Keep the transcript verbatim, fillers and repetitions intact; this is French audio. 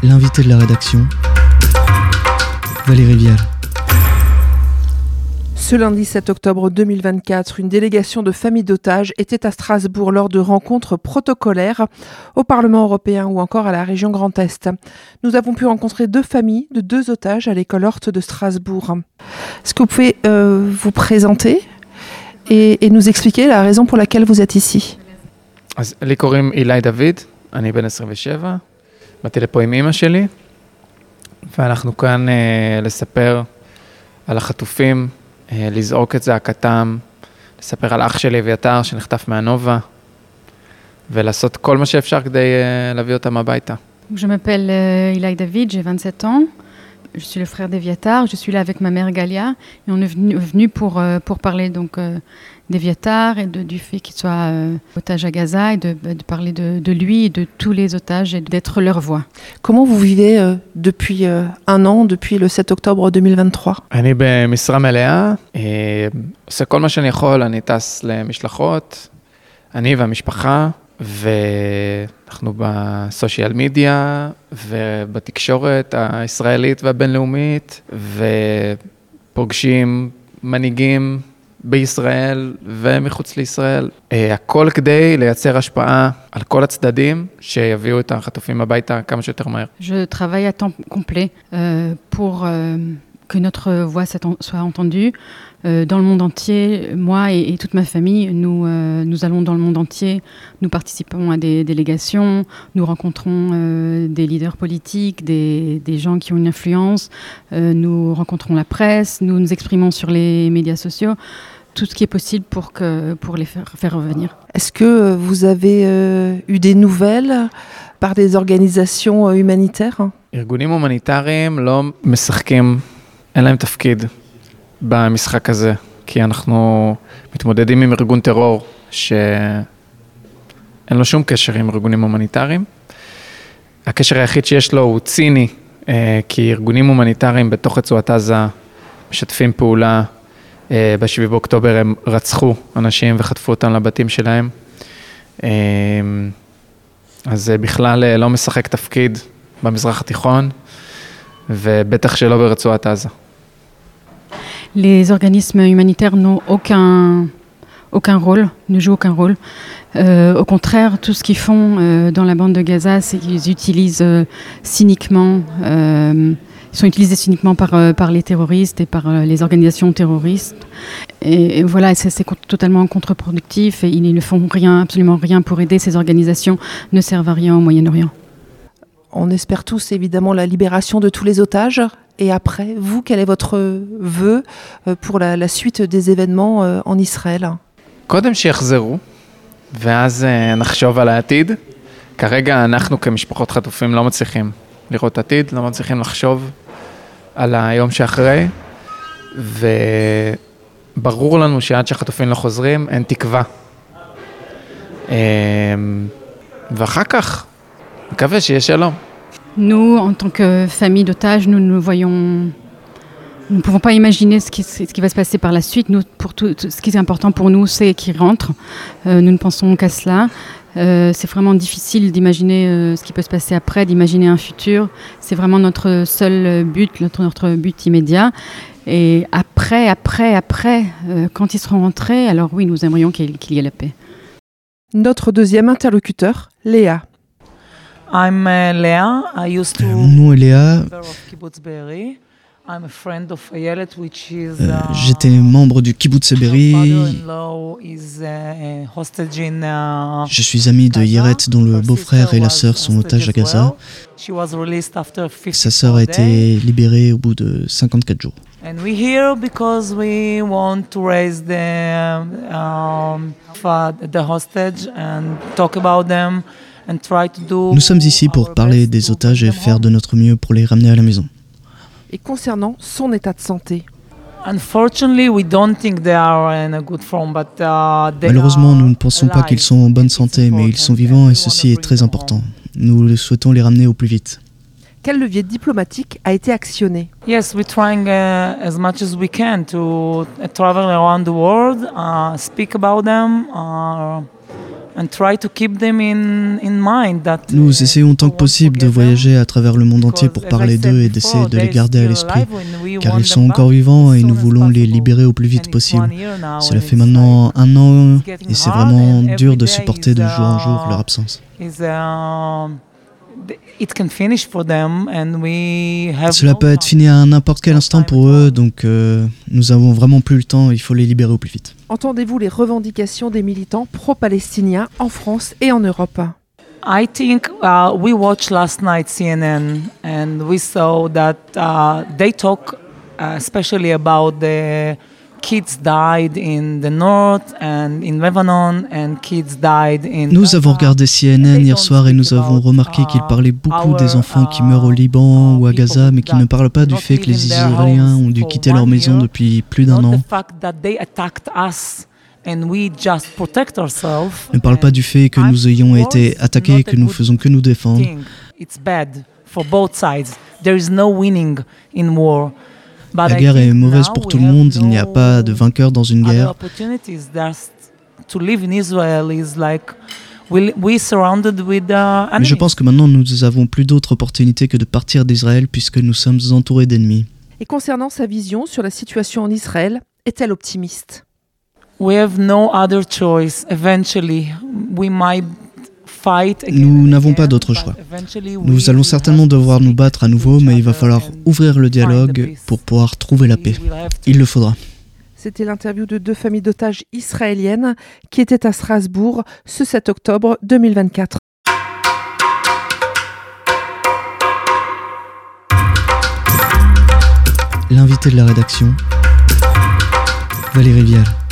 L'invité de la rédaction, Valérie Vial. Ce lundi sept octobre deux mille vingt-quatre, une délégation de familles d'otages était à Strasbourg lors de rencontres protocolaires au Parlement européen ou encore à la région Grand Est. Nous avons pu rencontrer deux familles de deux otages à l'école Horth de Strasbourg. Est-ce que vous pouvez euh, vous présenter et, et nous expliquer la raison pour laquelle vous êtes ici? אז לי קוראים אילי דוד, אני בן עשרים ושבע, באתי לפה עם אמא שלי, ואנחנו כאן אה, לספר על החטופים, אה, לזעוק את זעקתם, לספר על אח שלי אביתר שנחטף מהנובה, ולעשות כל מה שאפשר כדי אה, להביא אותם הביתה. Je m'appelle euh, Iላይ David, j'ai vingt-sept ans. Je suis le frère d'Eviatar. Je suis là avec ma mère Galia et on est venu, venu pour, euh, pour parler donc, euh, d'Eviatar et de, du fait qu'il soit euh, otage à Gaza et de, de parler de, de lui et de tous les otages et d'être leur voix. Comment vous vivez euh, depuis euh, un an, depuis le sept octobre deux mille vingt-trois? אני במשרה מלאה, אה, עושה כל מה שאני יכול, אני טס למשלחות, אני והמשפחה, ואנחנו בסושיאל מדיה ובתקשורת הישראלית והבינלאומית, ופוגשים מנהיגים בישראל ומחוץ לישראל. הכל כדי לייצר השפעה על כל הצדדים שיביאו את החטופים הביתה כמה שיותר מהר. Je travaille à temps complet euh, pour euh, que notre voix soit entendue euh, dans le monde entier. Moi et, et toute ma famille, nous, euh, nous allons dans le monde entier, nous participons à des délégations, nous rencontrons euh, des leaders politiques, des, des gens qui ont une influence, euh, nous rencontrons la presse, nous nous exprimons sur les médias sociaux, tout ce qui est possible pour, que, pour les faire, faire revenir. Est-ce que vous avez euh, eu des nouvelles par des organisations euh, humanitaires? ארגונים הומניטריים לא משחקים, אין להם תפקיד במשחק הזה, כי אנחנו מתמודדים עם ארגון טרור שאין לו שום קשר עם ארגונים הומניטריים. הקשר היחיד שיש לו הוא ציני, כי ארגונים הומניטריים בתוך רצועת עזה משתפים פעולה. ב-שבעה באוקטובר הם רצחו אנשים וחטפו אותם לבתים שלהם. אז זה בכלל לא משחק תפקיד במזרח התיכון, ובטח שלא ברצועת עזה. Les organismes humanitaires n'ont aucun, aucun rôle, ne jouent aucun rôle. Euh, au contraire, tout ce qu'ils font euh, dans la bande de Gaza, c'est qu'ils utilisent euh, cyniquement, euh, ils sont utilisés cyniquement par, euh, par les terroristes et par euh, les organisations terroristes. Et, et voilà, c'est, c'est totalement contre-productif et ils ne font rien, absolument rien pour aider. Ces organisations ne servent à rien au Moyen-Orient. On espère tous évidemment la libération de tous les otages. Et après, vous, quel est votre vœu pour la, la suite des événements euh, en Israël? קודם שיחזרו, ואז נחשוב על העתיד. כרגע אנחנו כמשפחות חטופים לא מצליחים לראות עתיד, לא מצליחים לחשוב על היום שאחרי, וברור לנו שעד שהחטופים לא חוזרים, אין תקווה. ואחר כך, מקווה שיהיה שלום. Nous, en tant que famille d'otages, nous ne voyons, nous ne pouvons pas imaginer ce qui, ce qui va se passer par la suite. Nous, pour tout, tout, ce qui est important pour nous, c'est qu'ils rentrent. Euh, nous ne pensons qu'à cela. Euh, c'est vraiment difficile d'imaginer euh, ce qui peut se passer après, d'imaginer un futur. C'est vraiment notre seul but, notre, notre but immédiat. Et après, après, après, euh, quand ils seront rentrés, alors oui, nous aimerions qu'il, qu'il y ait la paix. Notre deuxième interlocuteur, Léa. I'm uh, Léa. I used to Euh, mon nom est Léa. I'm a friend of Ayelet, which is, Euh, uh, J'étais membre du kibbutz Be'eri. is, uh, hostage in, uh, Je suis ami de Yeret, dont le beau-frère et la sœur sont otages à Gaza. Sa sœur a été libérée au bout de cinquante-quatre jours. And we're here because we want to raise the, um, the hostage and talk about them. Nous sommes ici pour parler des otages et faire de notre mieux pour les ramener à la maison. Et concernant son état de santé? Malheureusement, nous ne pensons pas qu'ils sont en bonne santé, mais ils sont vivants et ceci est très important. Nous souhaitons les ramener au plus vite. Quel levier diplomatique a été actionné? Yes, we're trying uh, as much as we can to uh, travel around the world, uh, speak about them, uh, Nous essayons tant que possible de voyager à travers le monde entier pour parler d'eux et d'essayer de les garder à l'esprit, car ils sont encore vivants et nous voulons les libérer au plus vite possible. Cela fait maintenant un an et c'est vraiment dur de supporter de jour en jour leur absence. Cela peut être fini à n'importe quel instant pour eux, donc euh, nous avons vraiment plus le temps, il faut les libérer au plus vite. Entendez-vous les revendications des militants pro-palestiniens en France et en Europe? I think uh, we watched last night C N N and we saw that uh, they talk uh, especially about the kids died in the north and in Lebanon and kids died in Nous avons regardé C N N hier soir et nous avons remarqué qu'ils parlaient beaucoup des enfants qui meurent au Liban ou à Gaza, mais qu'ils ne parlent pas du fait que les Israéliens ont dû quitter leur maison depuis plus d'un an. Ne parlent pas du fait que nous ayons été attaqués et que nous faisons que nous défendre. La guerre est mauvaise pour tout le monde, il n'y a pas de vainqueur dans une guerre. Mais je pense que maintenant nous avons plus d'autres opportunités que de partir d'Israël puisque nous sommes entourés d'ennemis. Et concernant sa vision sur la situation en Israël, est-elle optimiste? We have no other choice. Eventually, we might Nous n'avons pas d'autre choix. Nous allons certainement devoir nous battre à nouveau, mais il va falloir ouvrir le dialogue pour pouvoir trouver la paix. Il le faudra. C'était l'interview de deux familles d'otages israéliennes qui étaient à Strasbourg ce sept octobre deux mille vingt-quatre. L'invité de la rédaction, Valérie Vial.